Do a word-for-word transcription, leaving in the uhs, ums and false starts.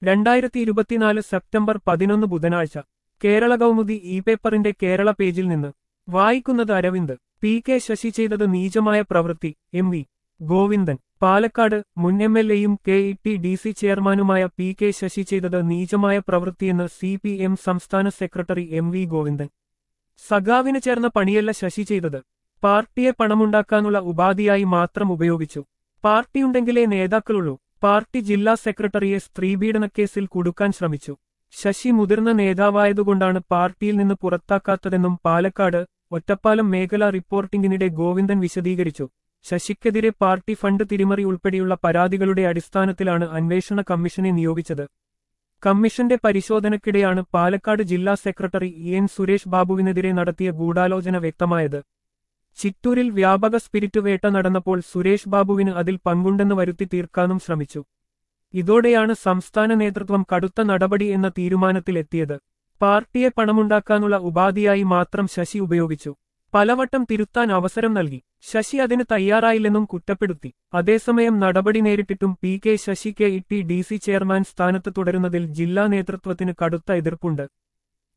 രണ്ടായിരത്തി ഇരുപത്തിനാല് സെപ്റ്റംബർ പതിനൊന്ന് ബുധനാഴ്ച കേരള കൗമുദി ഇ പേപ്പറിന്റെ കേരള പേജിൽ നിന്ന് വായിക്കുന്നത് അരവിന്ദ്. പി കെ ശശി ചെയ്തത് നീചമായ പ്രവൃത്തി. M V Govindan. പാലക്കാട് മുൻ എം എൽ എയും K E T D C ചെയർമാനുമായ പി കെ ശശി ചെയ്തത് നീചമായ പ്രവൃത്തിയെന്ന് സി പി എം സംസ്ഥാന സെക്രട്ടറി എം വി ഗോവിന്ദൻ. സഖാവിന് ചേർന്ന പണിയല്ല ശശി ചെയ്തത്. പാർട്ടിയെ പണമുണ്ടാക്കാനുള്ള ഉപാധിയായി മാത്രം ഉപയോഗിച്ചു. പാർട്ടിയുണ്ടെങ്കിലേ നേതാക്കളുള്ളൂ. പാർട്ടി ജില്ലാ സെക്രട്ടറിയെ സ്ത്രീപീഡനക്കേസിൽ കുടുക്കാൻ ശ്രമിച്ചു. ശശി മുതിർന്ന നേതാവായതുകൊണ്ടാണ് പാർട്ടിയിൽ നിന്ന് പുറത്താക്കാത്തതെന്നും പാലക്കാട് ഒറ്റപ്പാലം മേഖല റിപ്പോർട്ടിംഗിനിടെ ഗോവിന്ദൻ വിശദീകരിച്ചു. ശശിക്കെതിരെ പാർട്ടി ഫണ്ട് തിരിമറി ഉൾപ്പെടെയുള്ള പരാതികളുടെ അടിസ്ഥാനത്തിലാണ് അന്വേഷണ കമ്മീഷനെ നിയോഗിച്ചത്. കമ്മീഷന്റെ പരിശോധനയ്ക്കിടെയാണ് പാലക്കാട് ജില്ലാ സെക്രട്ടറി ഇ എൻ സുരേഷ് ബാബുവിനെതിരെ നടത്തിയ ഗൂഢാലോചന വ്യക്തമായത്. ചിറ്റൂരിൽ വ്യാപക സ്പിരിറ്റ് വേട്ട നടന്നപ്പോൾ സുരേഷ് ബാബുവിന് അതിൽ പങ്കുണ്ടെന്ന് വരുത്തി തീർക്കാനും ശ്രമിച്ചു. ഇതോടെയാണ് സംസ്ഥാന നേതൃത്വം കടുത്ത നടപടി എന്ന തീരുമാനത്തിലെത്തിയത്. പാർട്ടിയെ പണമുണ്ടാക്കാനുള്ള ഉപാധിയായി മാത്രം ശശി ഉപയോഗിച്ചു. പലവട്ടം തിരുത്താൻ അവസരം നൽകി. ശശി അതിന് തയ്യാറായില്ലെന്നും കുറ്റപ്പെടുത്തി. അതേസമയം നടപടി നേരിട്ടിട്ടും P K Sasi K E T D C chairman സ്ഥാനത്ത് തുടരുന്നതിൽ ജില്ലാ നേതൃത്വത്തിന് കടുത്ത എതിർപ്പുണ്ട്.